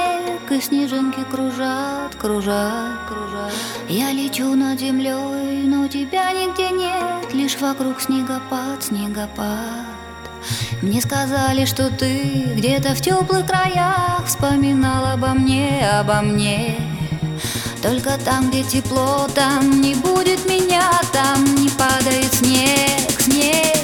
снег, и снежинки кружат, кружат, кружат. Я лечу над землей, но тебя нигде нет, лишь вокруг снегопад, снегопад. Мне сказали, что ты где-то в теплых краях вспоминал обо мне, обо мне. Только там, где тепло, там не будет меня, там не падает снег, снег.